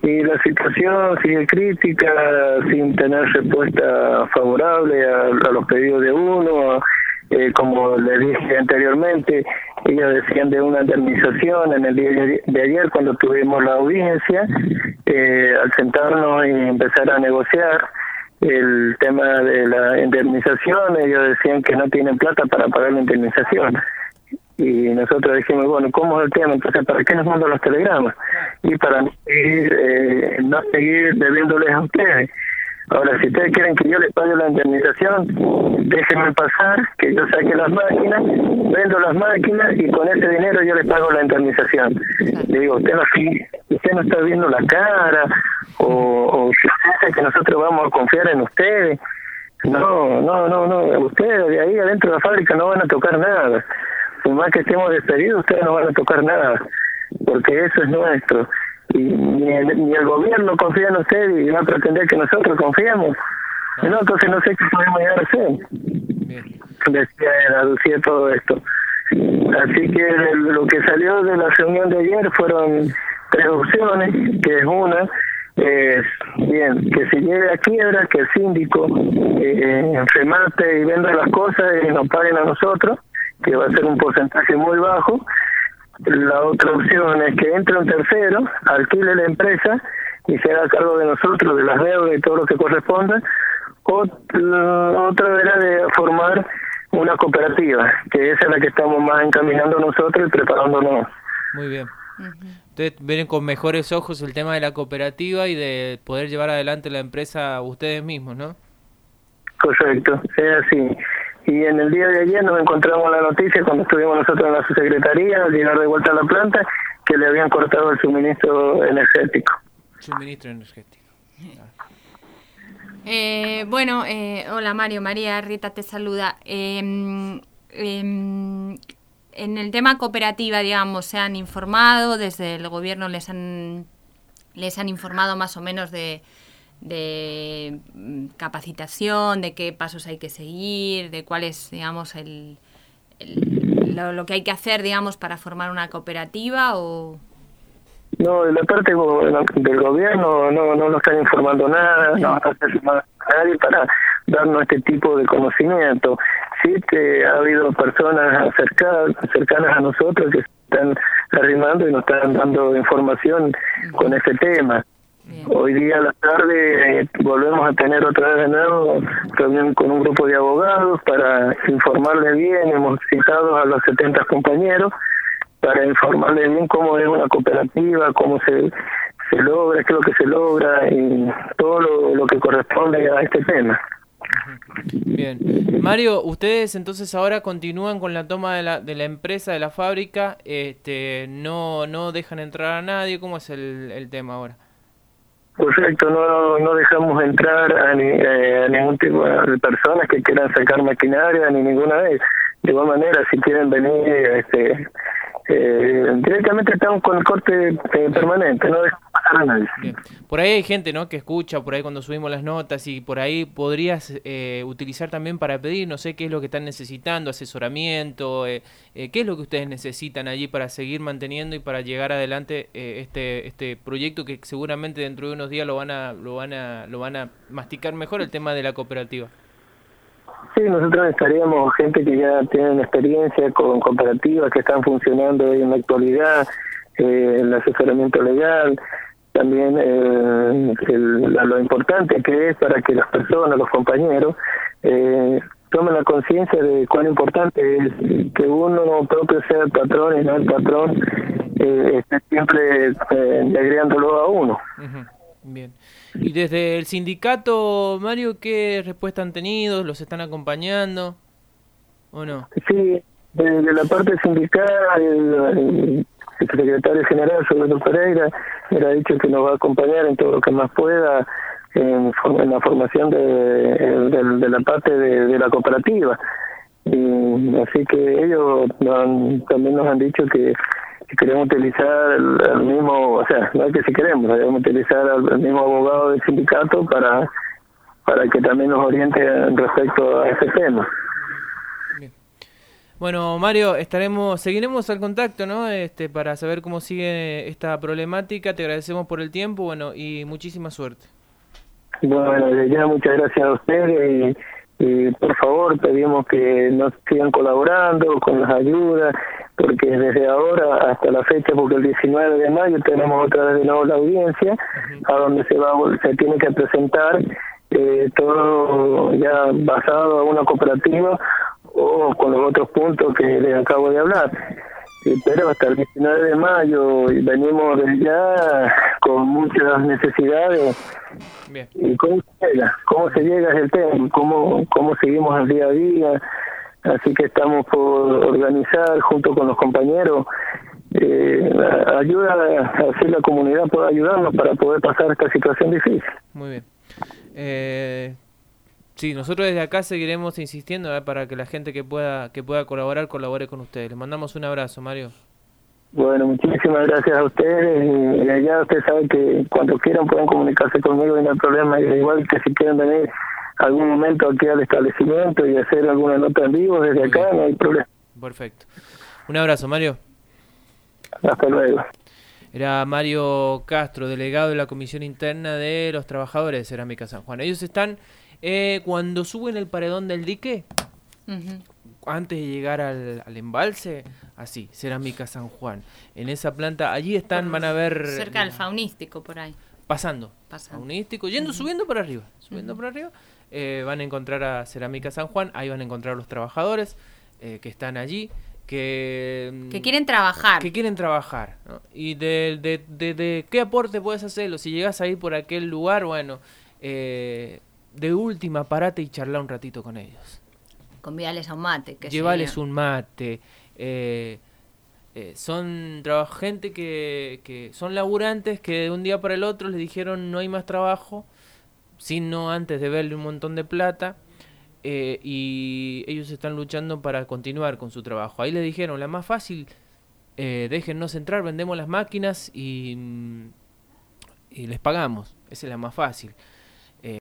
Y la situación sigue crítica, sin tener respuesta favorable a los pedidos de uno. Como les dije anteriormente, ellos decían de una indemnización en el día de ayer cuando tuvimos la audiencia. Al sentarnos y empezar a negociar el tema de la indemnización, ellos decían que no tienen plata para pagar la indemnización. Y nosotros dijimos, bueno, ¿cómo es el tema? Entonces, ¿para qué nos mandan los telegramas? Y para no seguir debiéndoles a ustedes. Ahora, si ustedes quieren que yo les pague la indemnización, déjenme pasar, que yo saque las máquinas, vendo las máquinas y con ese dinero yo les pago la indemnización. Le digo, usted no está viendo la cara, o piensa que nosotros vamos a confiar en ustedes. No, ustedes de ahí adentro de la fábrica no van a tocar nada. Por más que estemos despedidos, ustedes no van a tocar nada, porque eso es nuestro. Y ni el gobierno confía en ustedes y va a pretender que nosotros confiemos. No, entonces no sé qué podemos llegar a hacer. Decía todo esto. Así que lo que salió de la reunión de ayer fueron 3 opciones, que es una, bien, que se lleve a quiebra, que el síndico remate y venda las cosas y nos paguen a nosotros, que va a ser un porcentaje muy bajo. La otra opción es que entre un tercero, alquile la empresa y se haga cargo de nosotros, de las deudas y todo lo que corresponda. Otra era de formar una cooperativa, que esa es la que estamos más encaminando nosotros y preparándonos. Muy bien. Ustedes ven con mejores ojos el tema de la cooperativa y de poder llevar adelante la empresa ustedes mismos, ¿no? Correcto, es así. Y en el día de ayer nos encontramos la noticia cuando estuvimos nosotros en la subsecretaría al llegar de vuelta a la planta que le habían cortado el suministro energético. Suministro energético. Bueno, hola Mario, María Rita te saluda. En el tema cooperativa, digamos, ¿se han informado? Desde el gobierno les han informado más o menos de capacitación, de qué pasos hay que seguir, de cuál es, digamos, lo que hay que hacer, digamos, para formar una cooperativa? O no, de la parte del gobierno no nos están informando nada, no está informando nadie para darnos este tipo de conocimiento. Sí que ha habido personas cercanas a nosotros que están arrimando y nos están dando información con ese tema. Bien. Hoy día a la tarde volvemos a tener otra vez de nuevo reunión con un grupo de abogados para informarle bien. Hemos citado a los 70 compañeros para informarle bien cómo es una cooperativa, cómo se logra, qué es lo que se logra y todo lo que corresponde a este tema. Bien. Mario, ustedes entonces ahora continúan con la toma de la empresa, de la fábrica, no dejan entrar a nadie. ¿Cómo es el tema ahora? Correcto, no dejamos entrar a ningún tipo de personas que quieran sacar maquinaria, ni ninguna vez. De igual manera, si quieren venir, directamente estamos con el corte permanente, no dejamos pasar a nadie. Bien. Por ahí hay gente, ¿no?, que escucha, por ahí cuando subimos las notas, y por ahí podrías utilizar también para pedir, no sé qué es lo que están necesitando, asesoramiento, qué es lo que ustedes necesitan allí para seguir manteniendo y para llegar adelante este proyecto que seguramente dentro de unos días lo van a masticar mejor, el tema de la cooperativa. Sí, nosotros necesitaríamos gente que ya tienen experiencia con cooperativas que están funcionando hoy en la actualidad, el asesoramiento legal, también lo importante que es para que las personas, los compañeros, tomen la conciencia de cuán importante es que uno propio sea el patrón y no el patrón esté siempre agregándolo a uno. Uh-huh. Bien. Y desde el sindicato, Mario, ¿qué respuesta han tenido? ¿Los están acompañando o no? Sí, de la parte sindical, el secretario general, Roberto Pereira, me ha dicho que nos va a acompañar en todo lo que más pueda en la formación de la parte de la cooperativa. Y así que ellos también nos han dicho que queremos utilizar el mismo, o sea, no es que si debemos utilizar al mismo abogado del sindicato para que también nos oriente respecto a ese tema. Bien. Bueno, Mario, seguiremos al contacto, ¿no? Para saber cómo sigue esta problemática. Te agradecemos por el tiempo, bueno, y muchísima suerte. Bueno, ya muchas gracias a ustedes y por favor pedimos que nos sigan colaborando con las ayudas, porque desde ahora hasta la fecha, porque el 19 de mayo tenemos otra vez de nuevo la audiencia, a donde se tiene que presentar todo ya basado en una cooperativa o con los otros puntos que les acabo de hablar. Pero hasta el 19 de mayo venimos desde ya con muchas necesidades. Bien. ¿Y cómo se llega es el tema? ¿Cómo seguimos el día a día? Así que estamos por organizar junto con los compañeros ayuda a hacer la comunidad pueda ayudarnos para poder pasar esta situación difícil. Muy bien. Sí, nosotros desde acá seguiremos insistiendo para que la gente que pueda colaborar, colabore con ustedes. Les mandamos un abrazo, Mario. Bueno, muchísimas gracias a ustedes. Y allá ustedes saben que cuando quieran pueden comunicarse conmigo y no hay problema. Igual que si quieren venir algún momento aquí al establecimiento y hacer alguna nota en vivo desde acá, no hay problema. Perfecto. Un abrazo, Mario. Hasta luego. Era Mario Castro, delegado de la Comisión Interna de los Trabajadores de Cerámica San Juan. Ellos están... cuando suben el paredón del dique, antes de llegar al embalse, así, Cerámica San Juan. En esa planta, allí están, van a ver... Cerca del faunístico, por ahí. Pasando. Faunístico, subiendo por arriba. Van a encontrar a Cerámica San Juan, ahí van a encontrar a los trabajadores que están allí, que quieren trabajar. ¿No? Y de qué aporte puedes hacerlo. Si llegas a ir por aquel lugar, bueno... de última, parate y charla un ratito con ellos. Convídales a un mate. Llevales un mate. Son gente que son laburantes que de un día para el otro les dijeron no hay más trabajo, sino antes de verle un montón de plata, y ellos están luchando para continuar con su trabajo. Ahí les dijeron, la más fácil, déjennos entrar, vendemos las máquinas y les pagamos. Esa es la más fácil.